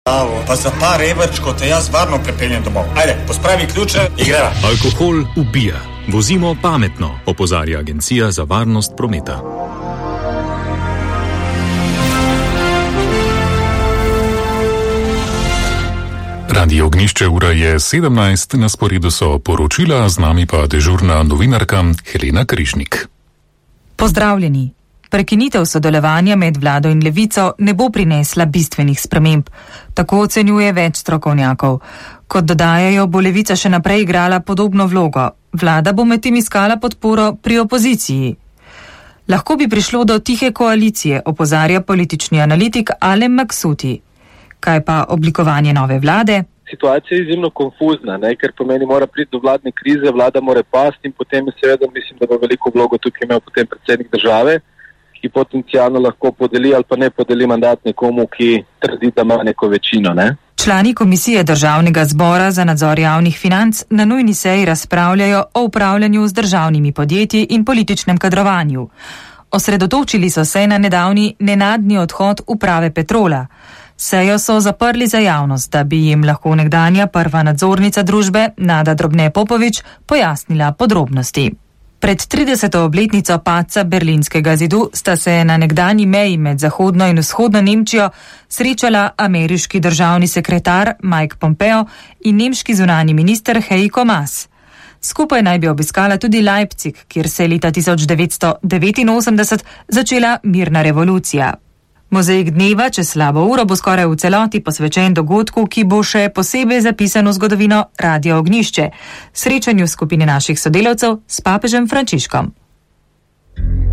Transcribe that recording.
Pa za par evrčkov te jaz varno prepeljem domov. Ajde, pospravi ključe in greva. Alkohol ubija. Vozimo pametno, opozarja Agencija za varnost prometa. Radio Ognišče, ura je 17, na sporedu so poročila, z nami pa dežurna novinarka Helena Križnik. Pozdravljeni. Prekinitev sodelovanja med vlado in levico ne bo prinesla bistvenih sprememb. Tako ocenjuje več strokovnjakov. Kot dodajajo, bo levica še naprej igrala podobno vlogo. Vlada bo medtem iskala podporo pri opoziciji. Lahko bi prišlo do tihe koalicije, opozarja politični analitik Alem Maksuti. Kaj pa oblikovanje nove vlade? Situacija je izjemno konfuzna, ker pomeni mora priti do vladne krize, vlada mora pasti in potem seveda mislim, da bo veliko vlogo tukaj imel potem predsednik države, ki potencialno lahko podeli ali pa ne podeli mandat nekomu, ki trdi, da ima neko večino. Člani Komisije Državnega zbora za nadzor javnih financ na nujni seji razpravljajo o upravljanju z državnimi podjetji in političnem kadrovanju. Osredotočili so se na nedavni nenadni odhod uprave Petrola. Sejo so zaprli za javnost, da bi jim lahko nekdanja prva nadzornica družbe Nada Drobne Popovič pojasnila podrobnosti. Pred 30. obletnico padca Berlinskega zidu sta se na nekdanji meji med zahodno in vzhodno Nemčijo srečala ameriški državni sekretar Mike Pompeo in nemški zunanji minister Heiko Maas. Skupaj naj bi obiskala tudi Leipzig, kjer se je leta 1989 začela mirna revolucija. Mozaik dneva čez slabo uro bo skoraj v celoti posvečen dogodku, ki bo še posebej zapisan v zgodovino Radio Ognišče, srečanju skupine naših sodelavcev s papežem Frančiškom.